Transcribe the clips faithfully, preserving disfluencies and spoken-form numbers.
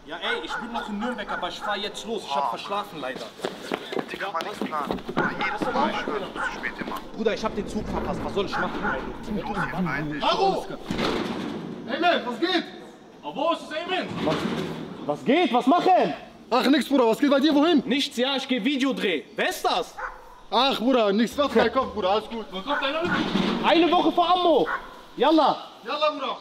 Ja ey, ich bin noch in Nürnberg, aber ich fahr jetzt los. Ich hab verschlafen leider. Digga, mal nicht planen. Oder jedes Mal, ich schwöre, du bist zu spät immer. Bruder, ich hab den Zug verpasst. Was soll ich machen? Los, hier, beeil dich. Aro! Amen, was geht? Aber wo ist es, Amen? Was, was geht? Was machen? Ach, nix, Bruder. Was geht bei dir? Wohin? Nichts, ja, ich geh Videodreh. Wer ist das? Ach, Bruder, nichts. Was kein Kopf, Bruder. Alles gut. Wann kommt dein Auto? Eine Woche vor Ammo. Yalla. Yalla, Bruder.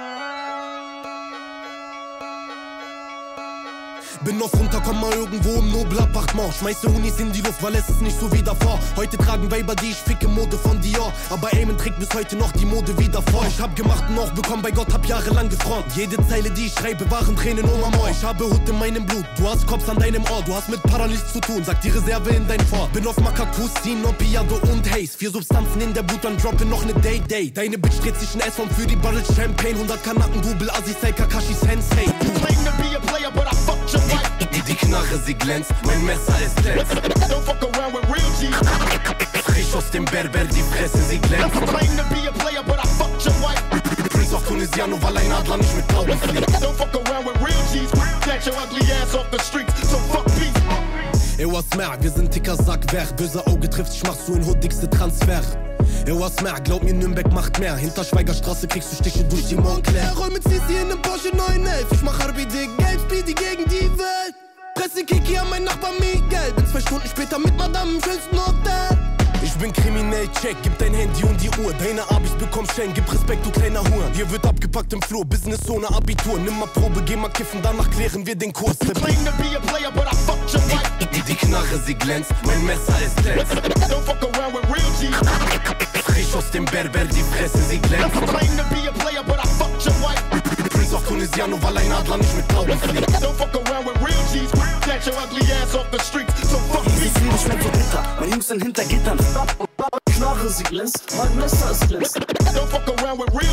Bin auf runter, komm mal irgendwo im Nobel-Appartement. Schmeiße Unis in die Luft, weil es ist nicht so wie davor. Heute tragen Weiber, die ich ficke, Mode von Dior. Aber Amen trägt bis heute noch die Mode wie davor. Ich hab gemacht und auch bekommen, bei Gott hab jahrelang gefroren. Jede Zeile, die ich schreibe, waren Tränen um Amor. Ich habe Hut in meinem Blut, du hast Cops an deinem Ohr. Du hast mit Para nichts zu tun, sagt die Reserve in dein Fort. Bin auf Makakus, Opiado und Haze. Vier Substanzen in der Blut, dann droppe noch ne Day-Day. Deine Bitch dreht sich ein S-Form für die Bottle Champagne. hundert Kanaken, Double, Assi, sei Kakashi Sensei. You claim to be a player, but I fucked your wife. Die, die Knarre, sie glänzt, mein Messer ist glänzt. Don't fuck around with real G's. Frisch aus dem Berber, die Fresse, sie glänzt. Claim to be a player, but I fucked your wife. Prince of Tunisiano, weil ein Adler nicht mit Tauben fliegt. Don't fuck around with real G's. Get your ugly ass off the streets, so fuck peace. Ey, was mehr, wir sind dicker Sack weg. Böser Auge trifft, ich mach so ein hodigste Transfer. Ey, was mehr, glaub mir, Nürnberg macht mehr. Hinter Schweigerstraße kriegst du Stiche durch die Montclair. Roll mit Sisi in nem Porsche neun elf. Ich mach R B D, Gelb, Speedy gegen die Welt. Presse Kiki an mein Nachbar Miguel. Bin zwei Stunden später mit Madame im schönsten Hotel. Ich bin kriminell, check, gib dein Handy und die Uhr. Deine Abis bekommst Schein, gib Respekt, du kleiner Huren. Hier wird abgepackt im Flur, Business ohne Abitur. Nimm mal Probe, geh mal kiffen, danach klären wir den Kurs. You claim to be a player, but I fucked your wife. Die, die Knarre, sie glänzt, mein Messer ist glänzt. Don't fuck around with real G's. Frisch aus dem Berber, die Fresse, sie glänzt. You claim to be a player, but I fucked your wife. Prince of Tunisiano, weil ein Adler nicht mit Tauben fliegt. Don't fuck around with real G's. Get your ugly ass off the streets, so fuck me. Dieses Leben schmeckt so bitter, meine Jungs sind hinter Gittern. Knarre, sie glänzt, mein Messer ist glänzt. Don't fuck around with real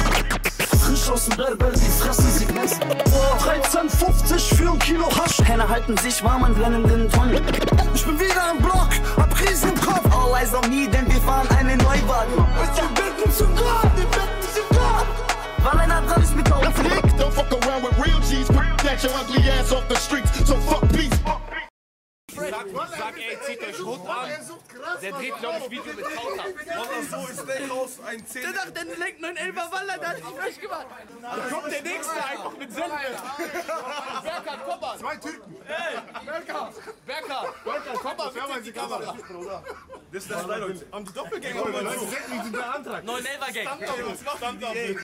G's. Frisch aus dem Berber, die Fresse, sie glänzt. dreizehn fünfzig für ein Kilo Hasch. Hände halten sich warm an brennenden Tonnen. Ich bin wieder im Block, hab Riesen im Kopf. All eyes on me, denn wir fahren einen Neuwagen. Die Betten sind da, die Betten sind da. Weil einer dran ist mit Tauben fliegt. Don't fuck around with real G's. Get your ugly ass off the streets, so fuck peace. Sag, sag ey, zieht euch Hut an. Der dreht, glaub ich, Video mit Kauter. So ist der raus, ein zehn. Der dachte, der lenkt neun elfer Waller, der hat sich frech gemacht. Dann kommt der nächste einfach mit Senf. Berkan, komm mal. Zwei Türken. Ey, Berkan. Berkan, Berkan, komm mal, wer weiß die Kamera. Das ist das Leute. Haben die Doppelgänger oder so? neun elfer Gang. Was machen die, ey?